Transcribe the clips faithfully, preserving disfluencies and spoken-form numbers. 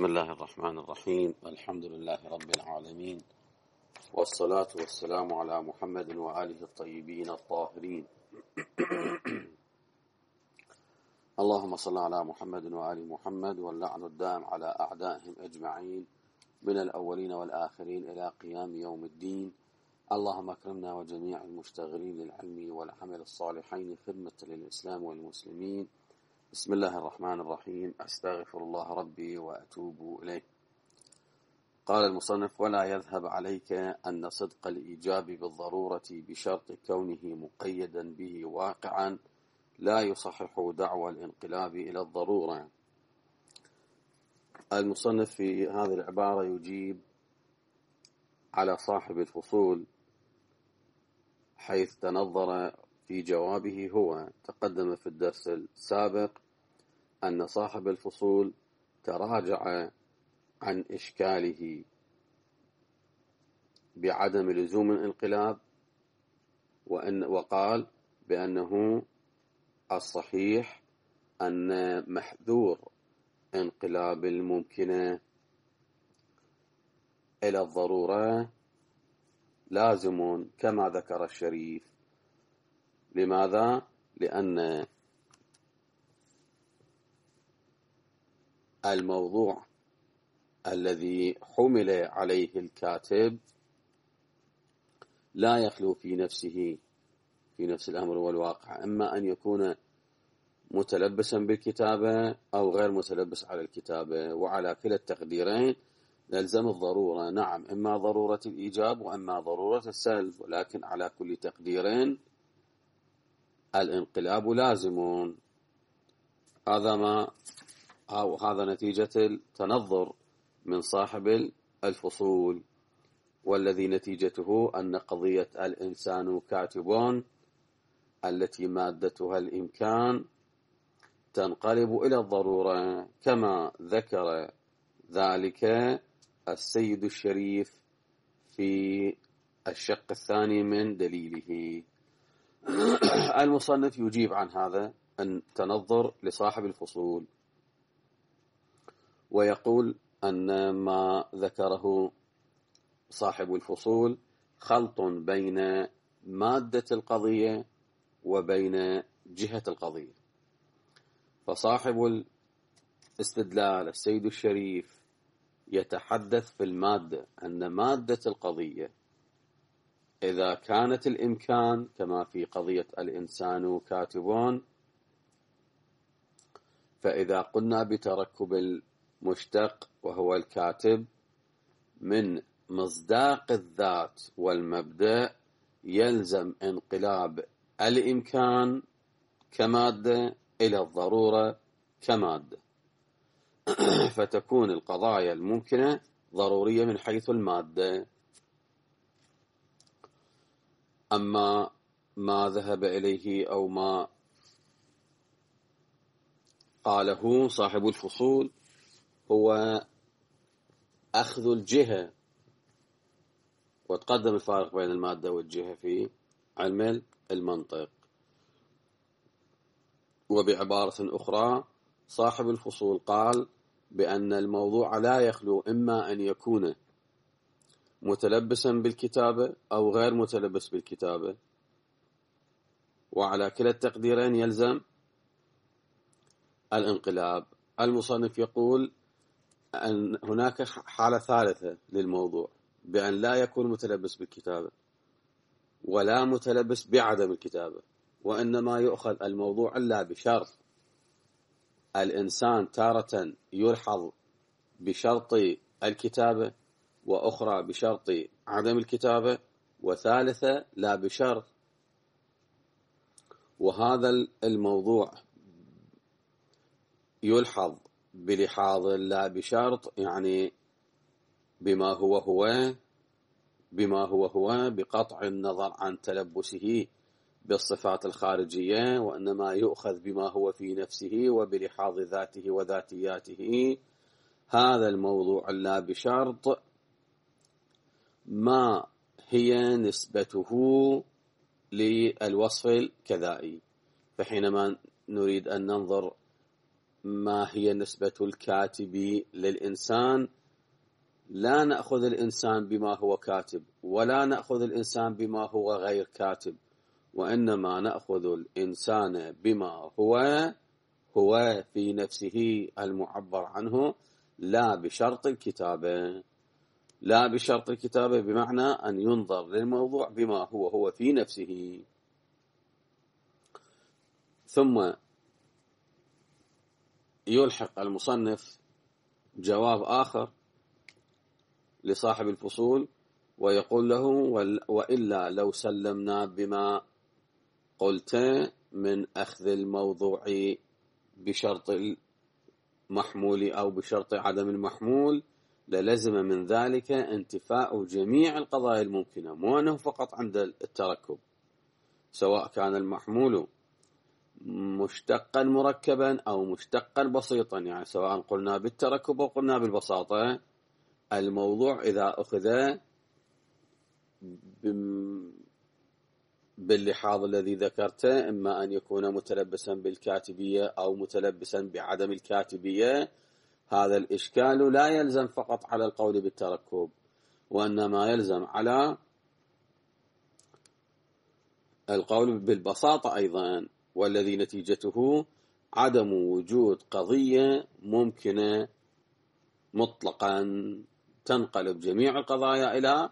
بسم الله الرحمن الرحيم. الحمد لله رب العالمين، والصلاة والسلام على محمد وآله الطيبين الطاهرين. اللهم صل على محمد وآل محمد، واللعن الدائم على أعدائهم أجمعين من الأولين والآخرين إلى قيام يوم الدين. اللهم اكرمنا وجميع المشتغلين للعلم والعمل الصالحين خدمة للإسلام والمسلمين. بسم الله الرحمن الرحيم. أستغفر الله ربي وأتوب إليه. قال المصنف: ولا يذهب عليك أن صدق الإيجاب بالضرورة بشرط كونه مقيدا به واقعا لا يصحح دعوى الانقلاب إلى الضرورة. المصنف في هذه العبارة يجيب على صاحب الفصول، حيث تنظر في جوابه. هو تقدم في الدرس السابق أن صاحب الفصول تراجع عن إشكاله بعدم لزوم الانقلاب، وأن وقال بأنه الصحيح أن محذور انقلاب الممكنة إلى الضرورة لازم كما ذكر الشريف. لماذا؟ لأن الموضوع الذي حمل عليه الكاتب لا يخلو في نفسه في نفس الأمر والواقع، إما أن يكون متلبسا بالكتابة أو غير متلبس على الكتابة، وعلى كلا التقديرين نلزم الضرورة. نعم، إما ضرورة الإيجاب وإما ضرورة السلب، ولكن على كل تقديرين الانقلاب لازم. هذا ما أو هذا نتيجة التنظر من صاحب الفصول، والذي نتيجته أن قضية الإنسان كاتب التي مادتها الإمكان تنقلب إلى الضرورة، كما ذكر ذلك السيد الشريف في الشق الثاني من دليله. المصنف يجيب عن هذا التنظر لصاحب الفصول، ويقول أن ما ذكره صاحب الفصول خلط بين مادة القضية وبين جهة القضية. فصاحب الاستدلال السيد الشريف يتحدث في المادة، أن مادة القضية إذا كانت الإمكان كما في قضية الإنسان كاتبون، فإذا قلنا بتركب المشتق وهو الكاتب من مصداق الذات والمبدأ، يلزم انقلاب الإمكان كمادة إلى الضرورة كمادة، فتكون القضايا الممكنة ضرورية من حيث المادة. أما ما ذهب إليه أو ما قاله صاحب الفصول هو أخذ الجهة، وتقدم الفارق بين المادة والجهة في علم المنطق. وبعبارة أخرى صاحب الفصول قال بأن الموضوع لا يخلو إما أن يكون متلبسا بالكتابة أو غير متلبس بالكتابة، وعلى كلا التقديرين يلزم الانقلاب. المصنف يقول أن هناك حالة ثالثة للموضوع، بأن لا يكون متلبس بالكتابة ولا متلبس بعدم الكتابة، وإنما يؤخذ الموضوع إلا بشرط. الإنسان تارة يلحظ بشرط الكتابة، وأخرى بشرط عدم الكتابة، وثالثة لا بشرط. وهذا الموضوع يلحظ بلحاظ لا بشرط، يعني بما هو هو بما هو هو بقطع النظر عن تلبسه بالصفات الخارجية، وإنما يؤخذ بما هو في نفسه وبلحاظ ذاته وذاتياته. هذا الموضوع لا بشرط ما هي نسبته للوصف الكذائي. فحينما نريد أن ننظر ما هي نسبة الكاتب للإنسان، لا نأخذ الإنسان بما هو كاتب ولا نأخذ الإنسان بما هو غير كاتب، وإنما نأخذ الإنسان بما هو هو في نفسه المعبر عنه، لا بشرط الكتابة. لا بشرط الكتابة بمعنى أن ينظر للموضوع بما هو هو في نفسه. ثم يلحق المصنف جواب آخر لصاحب الفصول ويقول له: وإلا لو سلمنا بما قلت من أخذ الموضوع بشرط المحمول أو بشرط عدم المحمول للزم من ذلك انتفاء جميع القضايا الممكنة، مو أنه فقط عند التركب، سواء كان المحمول مشتقا مركبا أو مشتقا بسيطا، يعني سواء قلنا بالتركب أو قلنا بالبساطة، الموضوع إذا أخذ باللحاظ الذي ذكرته، إما أن يكون متلبسا بالكاتبية أو متلبسا بعدم الكاتبية، هذا الإشكال لا يلزم فقط على القول بالتركب، وإنما يلزم على القول بالبساطة أيضا، والذي نتيجته عدم وجود قضية ممكنة مطلقا تنقلب جميع القضايا إلى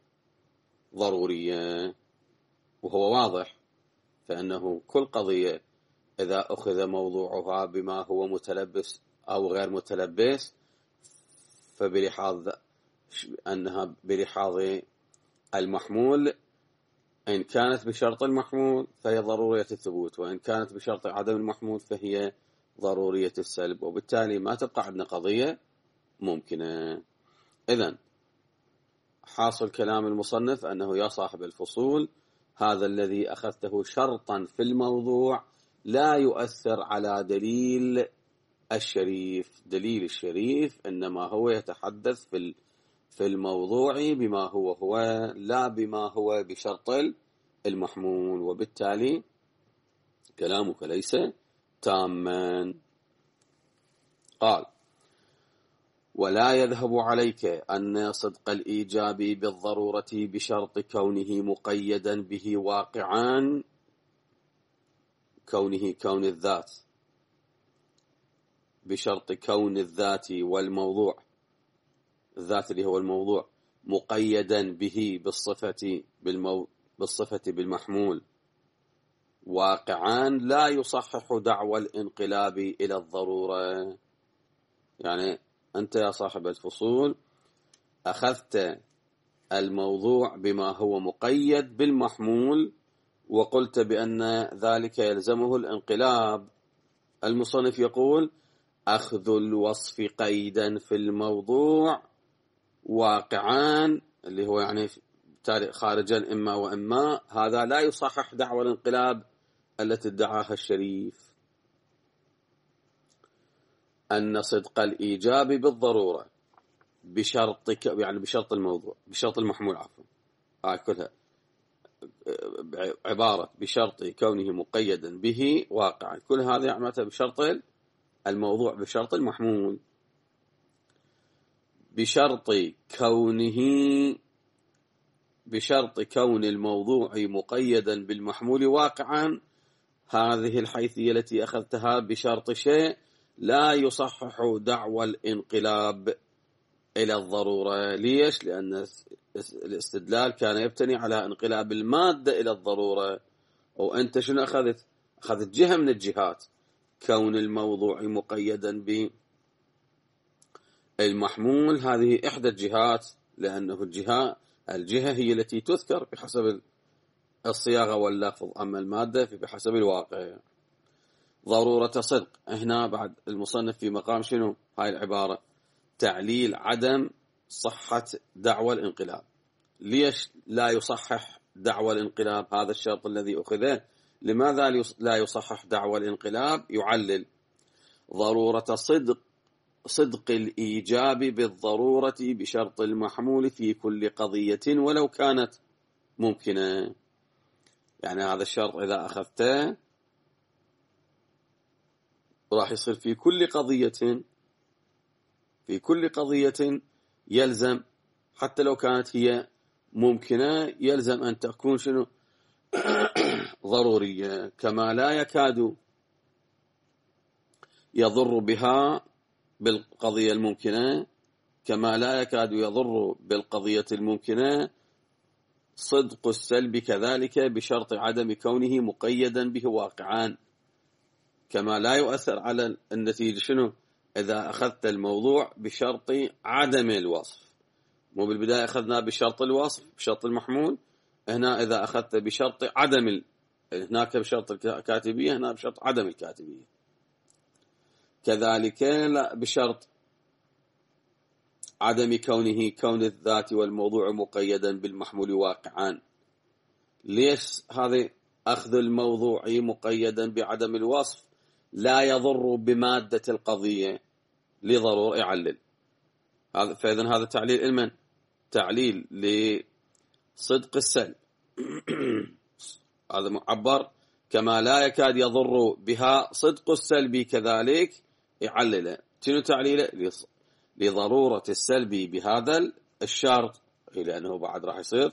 ضرورية. وهو واضح، فإنه كل قضية إذا أخذ موضوعها بما هو متلبس أو غير متلبس، فبلحاظ أنها بلحاظ المحمول، إن كانت بشرط المحمول فهي ضرورية الثبوت، وإن كانت بشرط عدم المحمول فهي ضرورية السلب، وبالتالي ما تبقى عندنا قضية ممكنة. إذن حاصل كلام المصنف أنه يا صاحب الفصول، هذا الذي أخذته شرطا في الموضوع لا يؤثر على دليل الشريف. دليل الشريف إنما هو يتحدث في في الموضوع بما هو هو، لا بما هو بشرط المحمول، وبالتالي كلامك ليس تاما. قال: ولا يذهب عليك أن صدق الإيجاب بالضرورة بشرط كونه مقيدا به واقعا، كونه كون الذات، بشرط كون الذات والموضوع، الذات اللي هو الموضوع، مقيدا به بالصفة بالمو بالصفة بالمحمول واقعا، لا يصحح دعوى الانقلاب إلى الضرورة. يعني أنت يا صاحب الفصول أخذت الموضوع بما هو مقيد بالمحمول وقلت بأن ذلك يلزمه الانقلاب. المصنف يقول: أخذ الوصف قيدا في الموضوع واقعا، اللي هو يعني خارجا إما وإما، هذا لا يصحح دعوى الانقلاب التي ادعاها الشريف. أن صدق الإيجاب بالضرورة بشرط يعني بشرط الموضوع بشرط المحمول عفوا آه كلها عبارة بشرط كونه مقيدا به واقعا، كل هذه عملتها بشرط الموضوع بشرط المحمول. بشرط كونه بشرط كون الموضوع مقيدا بالمحمول واقعا، هذه الحيثية التي أخذتها بشرط شيء لا يصحح دعوى الانقلاب إلى الضرورة. ليش؟ لأن الاستدلال كان يبتني على انقلاب المادة إلى الضرورة، وأنت شنو أخذت؟ أخذت جهة من الجهات، كون الموضوع مقيدا بالمحمول هذه إحدى الجهات، لأنه الجهة الجهة هي التي تذكر بحسب الصياغة واللفظ، أما المادة بحسب الواقع. ضرورة صدق، هنا بعد المصنف في مقام شنو هاي العبارة؟ تعليل عدم صحة دعوى الانقلاب. ليش لا يصحح دعوى الانقلاب؟ هذا الشرط الذي أخذه، لماذا لا يصحح دعوى الانقلاب؟ يعلل ضرورة صدق صدق الإيجاب بالضرورة بشرط المحمول في كل قضية ولو كانت ممكنة. يعني هذا الشرط إذا أخذته راح يصير في كل قضية في كل قضية يلزم حتى لو كانت هي ممكنة يلزم أن تكون شنو ضرورية، كما لا يكاد يضر بها بالقضية الممكنة كما لا يكاد يضر بالقضية الممكنة صدق السلب كذلك بشرط عدم كونه مقيدا به واقعان، كما لا يؤثر على النتيجة شنو إذا أخذت الموضوع بشرط عدم الوصف. مو بالبداية أخذنا بشرط الوصف بشرط المحمول، هنا إذا أخذت بشرط عدم ال... هناك بشرط الكاتبية، هنا بشرط عدم الكاتبية. كذلك لا بشرط عدم كونه كون الذات والموضوع مقيدا بالمحمول واقعان. ليش هذا أخذ الموضوع مقيدا بعدم الوصف لا يضر بمادة القضية لضرور يعلل هذا. فإذن هذا تعليل المن تعليل لصدق السلب هذا معبر كما لا يكاد يضر بها صدق السلب كذلك يعلله. شنو تعليله؟ لضرورة السلب بهذا الشرط، لأنه بعد راح يصير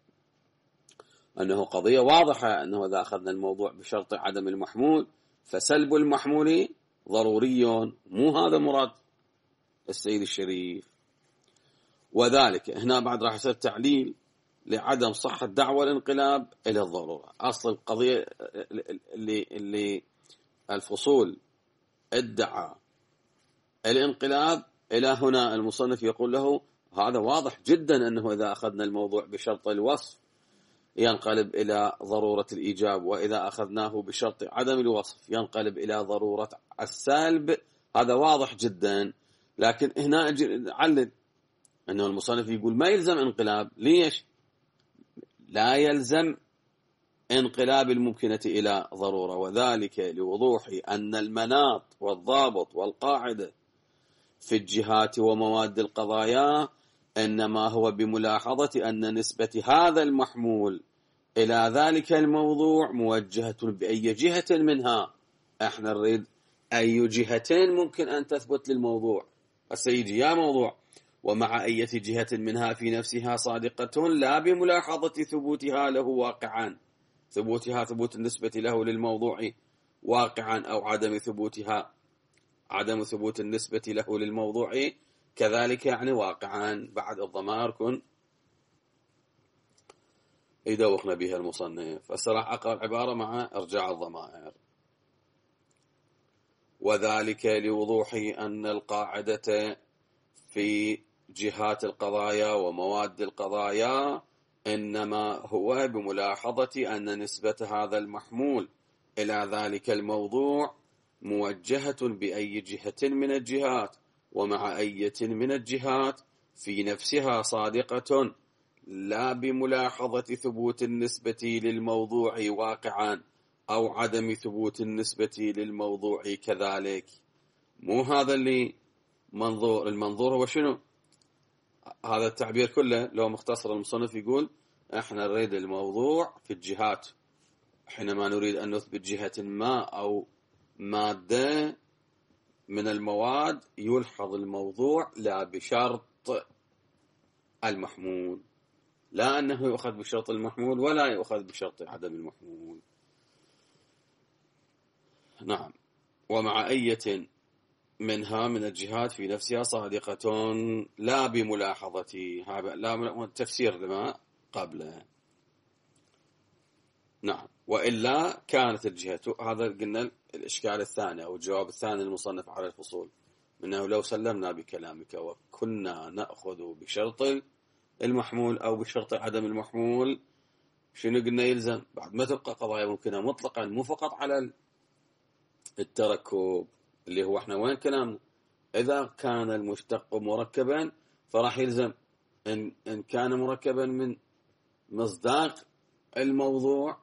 أنه قضية واضحة أنه إذا أخذنا الموضوع بشرط عدم المحمول فسلب المحمول ضروري، مو هذا مراد السيد الشريف. وذلك هنا بعد راح يصير تعليل لعدم صحة دعوى الانقلاب إلى الضرورة. أصل القضية اللي, اللي الفصول ادعى الانقلاب إلى هنا المصنف يقول له هذا واضح جدا أنه إذا أخذنا الموضوع بشرط الوصف ينقلب إلى ضرورة الإيجاب، وإذا أخذناه بشرط عدم الوصف ينقلب إلى ضرورة السلب. هذا واضح جدا. لكن هنا نعلل أنه المصنف يقول ما يلزم انقلاب. ليش؟ لا يلزم انقلاب الممكنة إلى ضرورة، وذلك لوضوح أن المناط والضابط والقاعدة في الجهات ومواد القضايا إنما هو بملاحظة أن نسبة هذا المحمول إلى ذلك الموضوع موجهة بأي جهة منها. احنا نريد أي جهتين ممكن أن تثبت للموضوع. السيجي يا موضوع ومع أي جهة منها في نفسها صادقة لا بملاحظة ثبوتها له واقعا، ثبوتها ثبوت النسبة له للموضوع واقعا، أو عدم ثبوتها عدم ثبوت النسبة له للموضوع كذلك يعني واقعا. بعد الضمائر كن يدوخنا بها المصنف. فالصراحة أقرأ العبارة مع إرجاع الضمائر. وذلك لوضوح أن القاعدة في جهات القضايا ومواد القضايا إنما هو بملاحظة أن نسبة هذا المحمول إلى ذلك الموضوع موجهة بأي جهة من الجهات ومع أي من الجهات في نفسها صادقة لا بملاحظة ثبوت النسبة للموضوع واقعا أو عدم ثبوت النسبة للموضوع كذلك. مو هذا اللي منظور. المنظور هو شنو؟ هذا التعبير كله لو مختصر المصنف يقول احنا نريد الموضوع في الجهات، حينما نريد أن نثبت جهة ما أو مادة من المواد يلحظ الموضوع لا بشرط المحمول، لا أنه يؤخذ بشرط المحمول ولا يؤخذ بشرط عدم المحمول. نعم. ومع أية منها من الجهات في نفسها صادقة لا بملاحظة لا تفسير لما قبله. نعم. وإلا كانت الجهة، هذا قلنا الإشكال الثاني أو الجواب الثاني المصنف على الفصول، أنه لو سلمنا بكلامك وكنا نأخذ بشرط المحمول أو بشرط عدم المحمول شنو قلنا يلزم؟ بعد ما تبقى قضايا ممكنة مطلقا مو فقط على التركب اللي هو احنا وين كلامنا. إذا كان المشتق مركبا فراح يلزم إن, إن كان مركبا من مصداق الموضوع،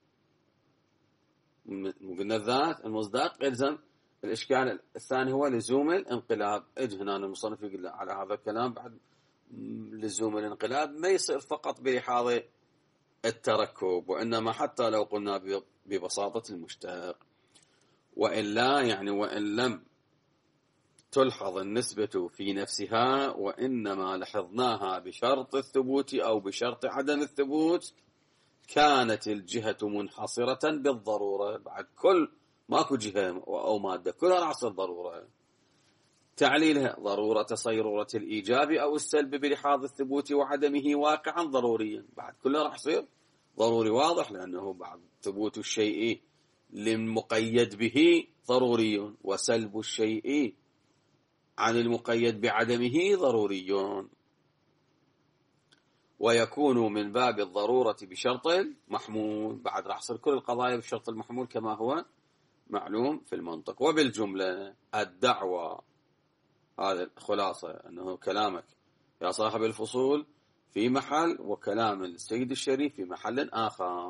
قلنا الذات المصداق يلزم. الإشكال الثاني هو لزوم الانقلاب. اج هنا المصنف يقول على هذا الكلام بعد لزوم الانقلاب ما يصير فقط بلحاظ التركب، وإنما حتى لو قلنا ببساطة المشتق. وإلا يعني وإن لم تلحظ النسبة في نفسها وإنما لحظناها بشرط الثبوت أو بشرط عدم الثبوت كانت الجهة منحصرة بالضرورة. بعد كل ماكو جهة أو مادة كلها راح تصير ضرورة. تعليلها ضرورة صيرورة الإيجاب أو السلب بلحاظ الثبوت وعدمه واقعا ضروريا. بعد كله راح يصير ضروري واضح، لأنه بعد ثبوت الشيء للمقيد به ضروري وسلب الشيء عن المقيد بعدمه ضروري، ويكون من باب الضرورة بشرط المحمول. بعد راح يصير كل القضايا بشرط المحمول كما هو معلوم في المنطق. وبالجملة الدعوة، هذا خلاصة أنه كلامك يا صاحب الفصول في محل وكلام السيد الشريف في محل آخر.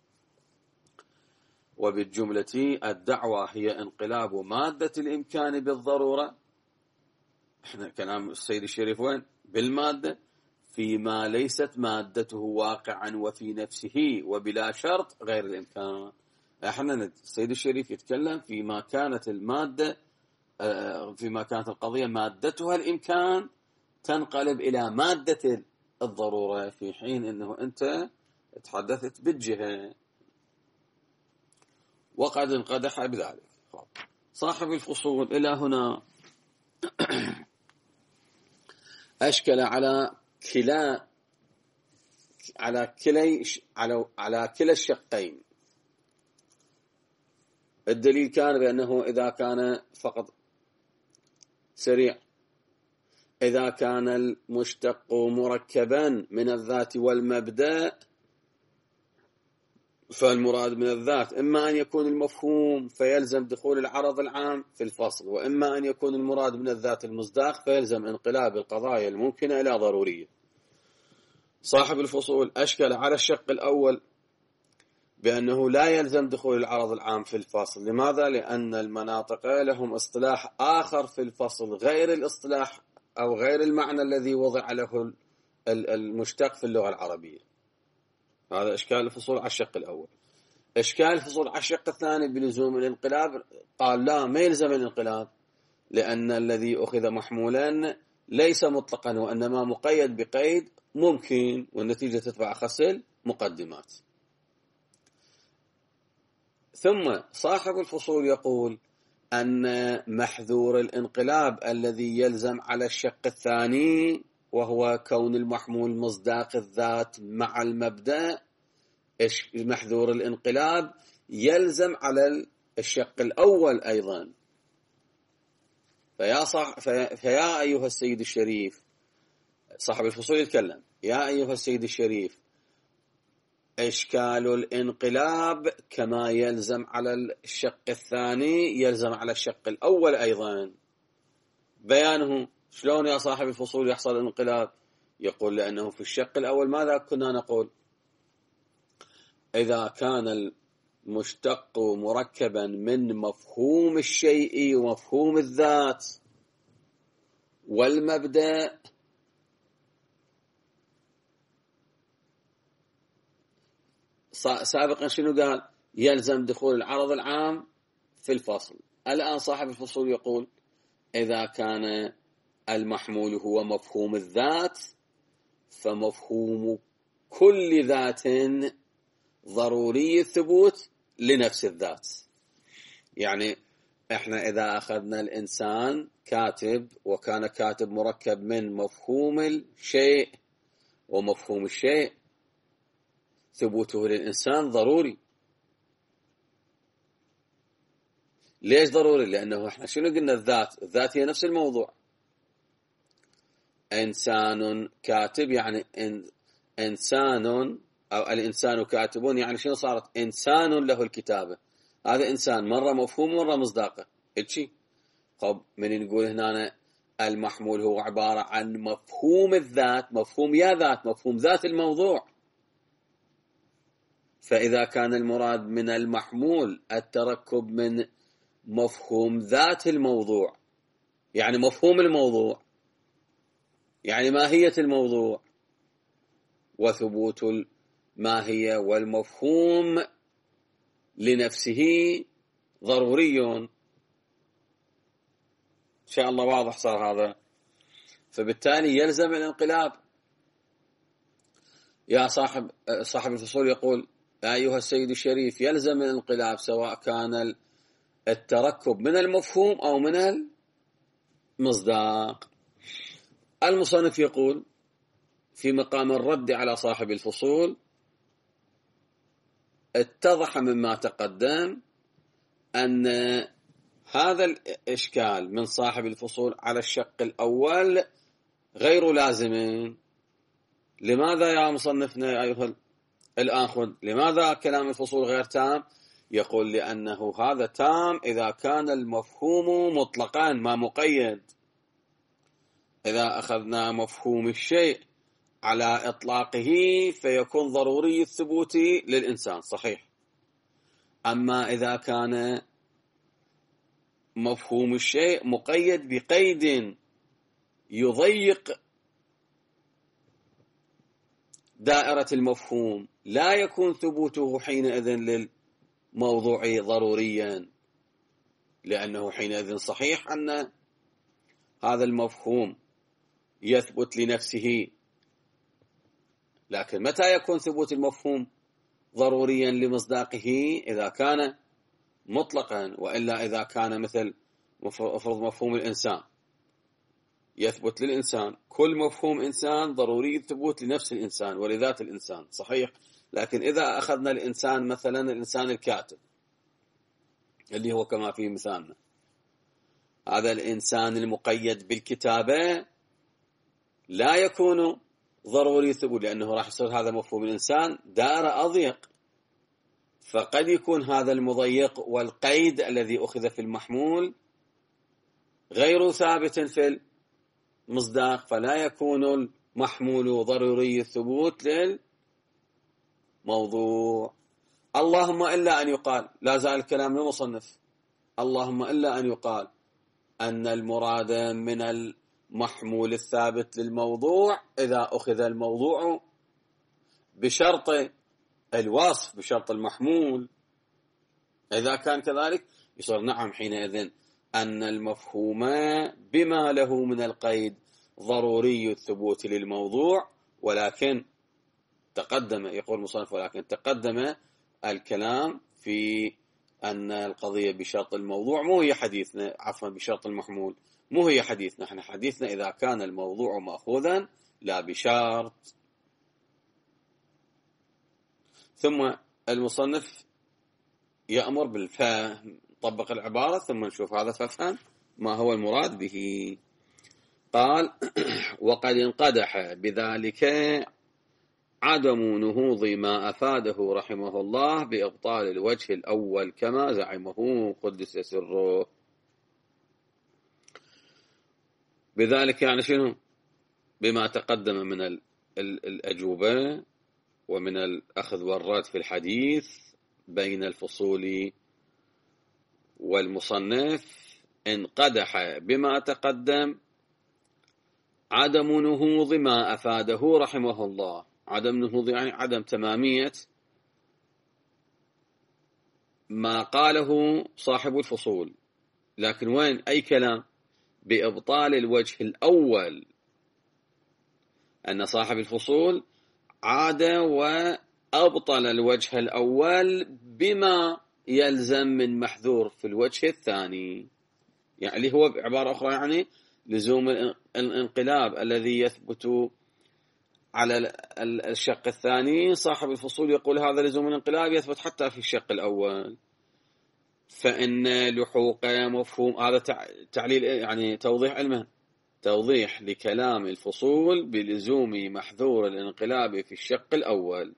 وبالجملة الدعوة هي انقلاب مادة الإمكان بالضرورة، احنا كلام السيد الشريف وين؟ بالمادة، فيما ليست مادته واقعا وفي نفسه وبلا شرط غير الإمكان. احنا السيد الشريف يتكلم فيما كانت المادة فيما كانت القضية مادتها الإمكان تنقلب إلى مادة الضرورة، في حين أنه أنت تحدثت بالجهة وقد انقدح بذلك. صاحب الفصول إلى هنا أشكل على كلا على كلي على على كلا الشقين. الدليل كان بأنه إذا كان فقط سريع، إذا كان المشتق مركبا من الذات والمبدأ فالمراد من الذات إما أن يكون المفهوم فيلزم دخول العرض العام في الفصل، وإما أن يكون المراد من الذات المصداق فيلزم انقلاب القضايا الممكنة إلى ضرورية. صاحب الفصول أشكل على الشق الأول بأنه لا يلزم دخول العرض العام في الفصل. لماذا؟ لأن المناطق لهم اصطلاح آخر في الفصل غير الاصطلاح أو غير المعنى الذي وضع له المشتق في اللغة العربية. هذا إشكال الفصول على الشق الأول. إشكال الفصول على الشق الثاني بلزوم الانقلاب، قال لا، ما يلزم الانقلاب، لأن الذي أخذ محمولا ليس مطلقا وإنما مقيد بقيد ممكن، والنتيجة تتبع أخص المقدمات. ثم صاحب الفصول يقول أن محذور الانقلاب الذي يلزم على الشق الثاني وهو كون المحمول مصداق الذات مع المبدأ، محذور الانقلاب يلزم على الشق الأول أيضا. فيا, صح فيا أيها السيد الشريف، صاحب الفصول يتكلم، يا أيها السيد الشريف، إشكال الانقلاب كما يلزم على الشق الثاني يلزم على الشق الأول أيضا. بيانه شلون يا صاحب الفصول يحصل الانقلاب؟ يقول لأنه في الشق الأول ماذا كنا نقول؟ إذا كان المشتق مركبا من مفهوم الشيء ومفهوم الذات والمبدأ سابقا شنو قال؟ يلزم دخول العرض العام في الفصل. الآن صاحب الفصول يقول إذا كان المحمول هو مفهوم الذات فمفهوم كل ذات ضروري الثبوت لنفس الذات. يعني احنا إذا أخذنا الإنسان كاتب وكان كاتب مركب من مفهوم الشيء ومفهوم الشيء، ثبوته للإنسان ضروري. ليش ضروري؟ لأنه احنا شنو قلنا؟ الذات الذات هي نفس الموضوع. إنسان كاتب يعني إن إنسان أو الإنسان كاتبون، يعني شنو صارت؟ إنسان له الكتابة. هذا إنسان مرة مفهوم مرة مصداقه هالشي. طب من نقول هنا المحمول هو عبارة عن مفهوم الذات، مفهوم يا ذات، مفهوم ذات الموضوع. فإذا كان المراد من المحمول التركب من مفهوم ذات الموضوع، يعني مفهوم الموضوع، يعني ماهية الموضوع، وثبوت الماهية والمفهوم لنفسه ضروري، إن شاء الله واضح صار هذا. فبالتالي يلزم الانقلاب. يا صاحب صاحب الفصول يقول: أيها السيد الشريف، يلزم الانقلاب سواء كان التركب من المفهوم أو من المصداق. المصنف يقول في مقام الرد على صاحب الفصول: اتضح مما تقدم أن هذا الإشكال من صاحب الفصول على الشق الأول غير لازم. لماذا يا مصنفنا أيها الآخر؟ لماذا كلام الفصول غير تام؟ يقول: لأنه هذا تام إذا كان المفهوم مطلقا ما مقيد. إذا أخذنا مفهوم الشيء على إطلاقه فيكون ضروري الثبوت للإنسان، صحيح. أما إذا كان مفهوم الشيء مقيد بقيد يضيق دائرة المفهوم، لا يكون ثبوته حينئذ للموضوع ضروريا، لأنه حينئذ صحيح أن هذا المفهوم يثبت لنفسه، لكن متى يكون ثبوت المفهوم ضروريا لمصداقه؟ إذا كان مطلقا، وإلا إذا كان مثل افرض مفهوم الإنسان يثبت للإنسان، كل مفهوم إنسان ضروري الثبوت لنفس الإنسان ولذات الإنسان، صحيح. لكن إذا أخذنا الإنسان مثلا الإنسان الكاتب اللي هو كما في مثالنا، هذا الإنسان المقيد بالكتابة لا يكون ضروري الثبوت، لأنه راح يصير هذا مفهوم الإنسان دائرة أضيق، فقد يكون هذا المضيق والقيد الذي أخذ في المحمول غير ثابت في المصداق، فلا يكون المحمول ضروري الثبوت للموضوع. اللهم إلا أن يقال، لا زال الكلام للمصنف، اللهم إلا أن يقال أن المراد من المحمول الثابت للموضوع إذا أخذ الموضوع بشرط الوصف، بشرط المحمول. إذا كان كذلك يصير نعم حينئذ أن المفهوم بما له من القيد ضروري الثبوت للموضوع. ولكن تقدم، يقول المصنف، ولكن تقدم الكلام في أن القضية بشرط الموضوع مو هي حديثنا، عفوا بشرط المحمول مو هي حديثنا. احنا حديثنا إذا كان الموضوع مأخوذا لا بشرط. ثم المصنف يأمر بالفهم، طبق العبارة ثم نشوف هذا فافهم ما هو المراد به. قال: وقد انقدح بذلك عدم نهوض ما أفاده رحمه الله بإبطال الوجه الأول كما زعمه قدس سره. بذلك يعني شنو؟ بما تقدم من الأجوبة ومن الأخذ والرد في الحديث بين الفصول والمصنف، انقدح بما تقدم عدم نهوض ما أفاده رحمه الله. عدم نهوض يعني عدم تمامية ما قاله صاحب الفصول. لكن وين أي كلام؟ بإبطال الوجه الأول، أن صاحب الفصول عاد وأبطل الوجه الأول بما يلزم من محذور في الوجه الثاني، يعني هو بعبارة أخرى يعني لزوم الانقلاب الذي يثبت على الشق الثاني. صاحب الفصول يقول هذا لزوم الانقلاب يثبت حتى في الشق الأول، فإن لحوق مفهوم، هذا تعليل يعني توضيح علمه، توضيح لكلام الفصول بلزوم محذور الانقلاب في الشق الأول.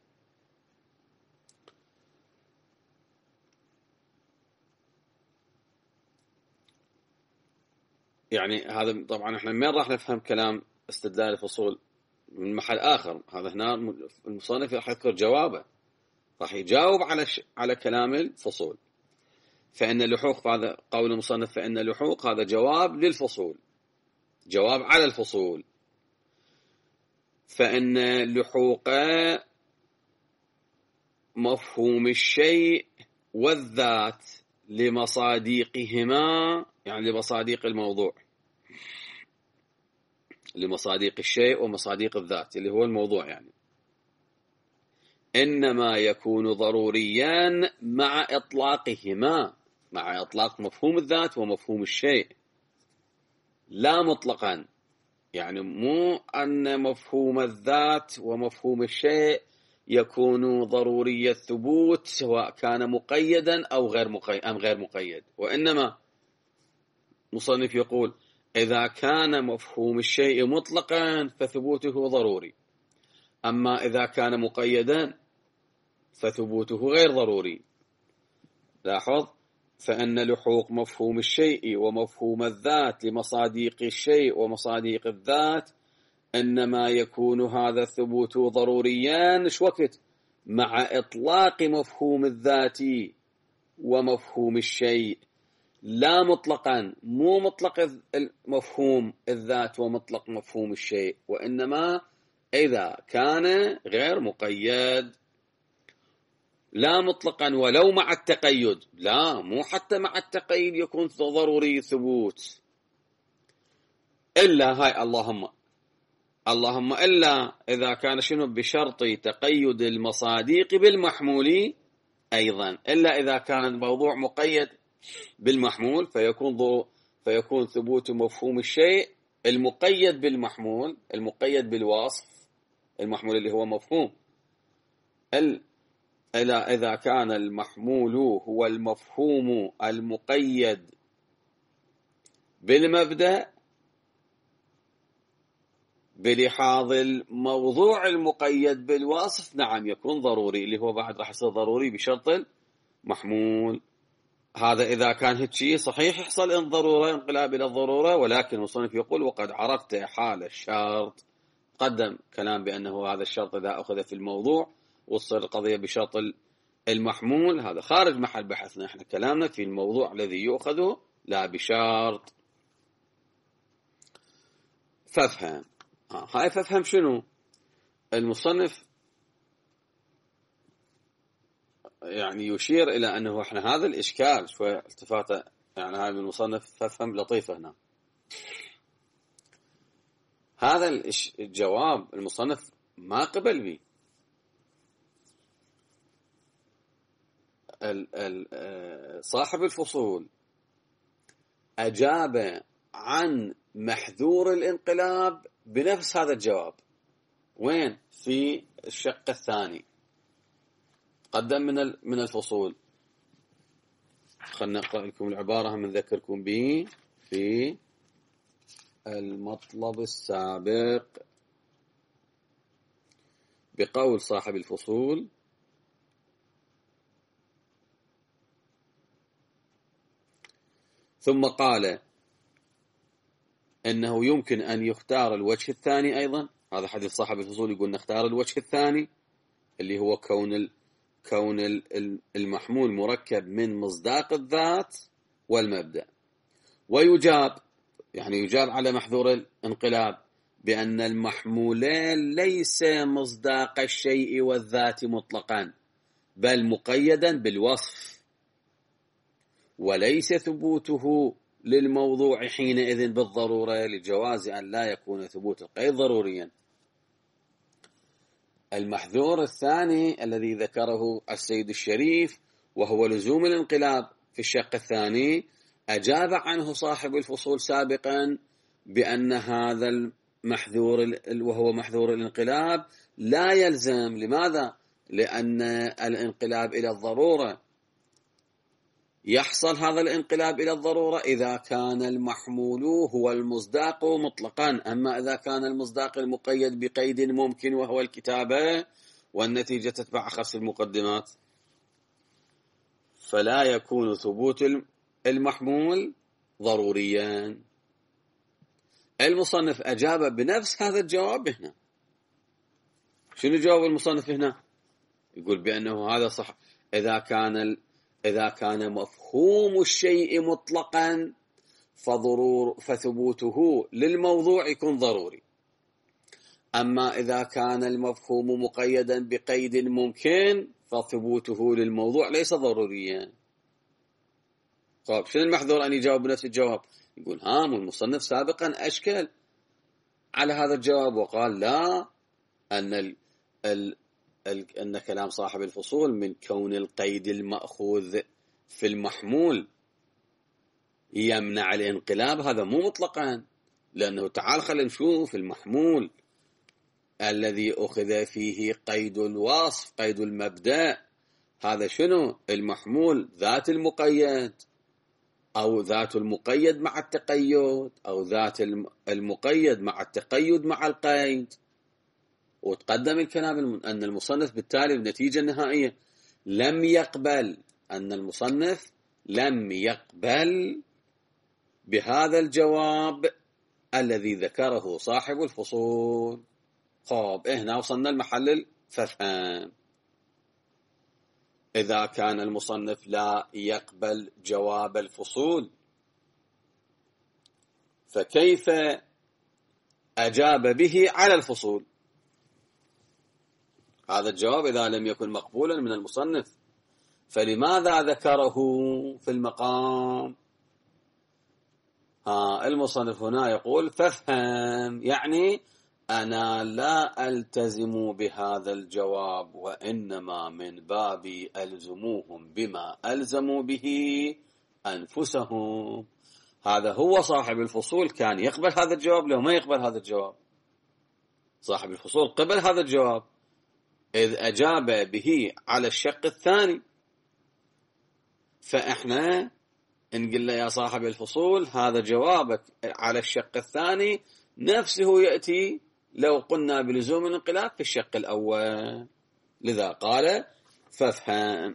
يعني هذا طبعا احنا من راح نفهم كلام استدلال الفصول؟ من محل آخر. هذا هنا المصنف راح يذكر جوابه، راح يجاوب على ش... على كلام الفصول. فإن اللحوق، هذا قول المصنف، فإن اللحوق هذا جواب للفصول، جواب على الفصول. فإن لحوق مفهوم الشيء والذات لمصاديقهما، يعني لمصاديق الموضوع، لمصاديق الشيء ومصاديق الذات اللي هو الموضوع، يعني إنما يكون ضروريا مع إطلاقهما، مع إطلاق مفهوم الذات ومفهوم الشيء، لا مطلقا. يعني مو أن مفهوم الذات ومفهوم الشيء يكون ضروري الثبوت سواء كان مقيدا أو غير مقيد أم غير مقيد، وإنما مصنف يقول إذا كان مفهوم الشيء مطلقا فثبوته ضروري، أما إذا كان مقيدا فثبوته غير ضروري. لاحظ، فإن لحوق مفهوم الشيء ومفهوم الذات لمصاديق الشيء ومصاديق الذات إنما يكون هذا الثبوت ضروريا شو وقت؟ مع إطلاق مفهوم الذات ومفهوم الشيء، لا مطلقا، مو مطلق مفهوم الذات ومطلق مفهوم الشيء، وإنما إذا كان غير مقيد. لا مطلقا ولو مع التقيد، لا مو حتى مع التقيد يكون ضروري ثبوت، إلا هاي اللهم اللهم إلا إذا كان شنو؟ بشرط تقيد المصاديق بالمحمول أيضا، إلا إذا كان الموضوع مقيد بالمحمول فيكون ضو فيكون ثبوت مفهوم الشيء المقيد بالمحمول، المقيد بالوصف المحمول اللي هو مفهوم ال إلا إذا كان المحمول هو المفهوم المقيد بالمبدأ بلحاظ الموضوع المقيد بالوصف، نعم يكون ضروري، اللي هو بعد راح يصير ضروري بشرط المحمول. هذا إذا كان هيك شيء صحيح يحصل إن ضرورة، انقلاب إلى الضرورة، ولكن المصنف يقول وقد عرفت حال الشرط. قدم كلام بأنه هذا الشرط إذا أخذ في الموضوع وصل القضية بشرط المحمول، هذا خارج محل بحثنا، احنا كلامنا في الموضوع الذي يؤخذ لا بشرط. فافهم آه. هاي فافهم شنو المصنف يعني يشير إلى أنه احنا هذا الإشكال شوية التفاته، يعني هاي المصنف فافهم لطيفة هنا. هذا الجواب المصنف ما قبل به، صاحب الفصول أجاب عن محذور الانقلاب بنفس هذا الجواب. وين؟ في الشق الثاني قدم من من الفصول. خلنا نقرأ لكم العبارة من ذكركم به في المطلب السابق بقول صاحب الفصول: ثم قال إنه يمكن أن يختار الوجه الثاني أيضا. هذا حديث صاحب الفصول يقول نختار الوجه الثاني اللي هو كون ال... كون المحمول مركب من مصداق الذات والمبدأ، ويجاب يعني يجاب على محذور الانقلاب بأن المحمولين ليس مصداق الشيء والذات مطلقا، بل مقيدا بالوصف، وليس ثبوته للموضوع حينئذ بالضرورة، لجواز أن لا يكون ثبوت القيد ضروريا. المحذور الثاني الذي ذكره السيد الشريف وهو لزوم الانقلاب في الشق الثاني، أجاب عنه صاحب الفصول سابقا بأن هذا المحذور وهو محذور الانقلاب لا يلزم. لماذا؟ لأن الانقلاب إلى الضرورة يحصل هذا الانقلاب إلى الضرورة إذا كان المحمول هو المصداق مطلقا، أما إذا كان المصداق المقيد بقيد ممكن وهو الكتابة والنتيجة تتبع أخص المقدمات، فلا يكون ثبوت المحمول ضروريا. المصنف أجاب بنفس هذا الجواب هنا. شنو جواب المصنف هنا؟ يقول بأنه هذا صح إذا كان إذا كان مفهوم الشيء مطلقا فضرور فثبوته للموضوع يكون ضروري، أما إذا كان المفهوم مقيدا بقيد ممكن فثبوته للموضوع ليس ضروريا. طيب شنو المحذور أن يجاوب بنفس الجواب؟ يقول هام المصنف سابقا أشكل على هذا الجواب وقال لا، أن ال ال ال أن كلام صاحب الفصول من كون القيد المأخوذ في المحمول يمنع الانقلاب، هذا مو مطلقا، لأنه تعال خلينا نشوف المحمول الذي أخذ فيه قيد الوصف قيد المبدأ، هذا شنو؟ المحمول ذات المقيد أو ذات المقيد مع التقيد أو ذات المقيد مع التقيد مع القيد. وتقدم الكلام أن المصنف بالتالي النتيجة النهائية لم يقبل، أن المصنف لم يقبل بهذا الجواب الذي ذكره صاحب الفصول. طب هنا وصلنا المحل ففهم. إذا كان المصنف لا يقبل جواب الفصول فكيف أجاب به على الفصول؟ هذا الجواب إذا لم يكن مقبولا من المصنف فلماذا ذكره في المقام؟ ها المصنف هنا يقول فافهم، يعني أنا لا ألتزم بهذا الجواب، وإنما من باب ألزموهم بما ألزموا به أنفسهم. هذا هو صاحب الفصول كان يقبل هذا الجواب لو ما يقبل هذا الجواب؟ صاحب الفصول قبل هذا الجواب إذ أجاب به على الشق الثاني، فإحنا نقول له يا صاحب الفصول هذا جوابك على الشق الثاني نفسه يأتي لو قلنا بلزوم الانقلاب في الشق الأول، لذا قال فافهم.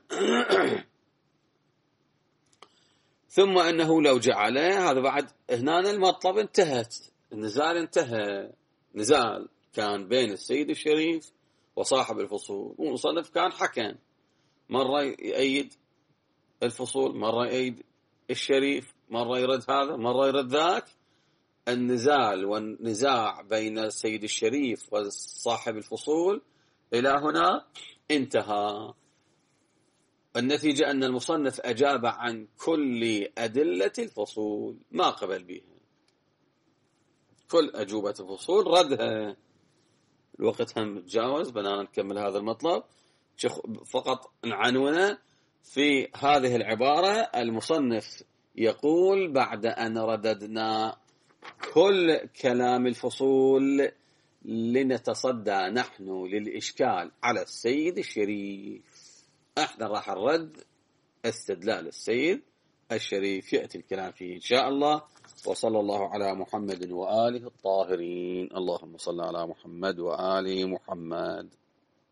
ثم أنه لو جعله هذا بعد هنا المطلب انتهت، النزال انتهى، نزال كان بين السيد الشريف وصاحب الفصول، والمصنف كان حكم، مرة يأيد الفصول مرة يأيد الشريف، مرة يرد هذا مرة يرد ذاك. النزال والنزاع بين السيد الشريف وصاحب الفصول إلى هنا انتهى. النتيجة أن المصنف أجاب عن كل أدلة الفصول، ما قبل بها، كل أجوبة الفصول ردها. الوقت هم تجاوز، بدنا نكمل هذا المطلب، فقط نعنونه في هذه العبارة. المصنف يقول بعد أن رددنا كل كلام الفصول لنتصدى نحن للإشكال على السيد الشريف، احنا راح نرد استدلال السيد الشريف، يأتي الكلام فيه إن شاء الله. وصلى الله على محمد وآله الطاهرين. اللهم صل على محمد وآل محمد.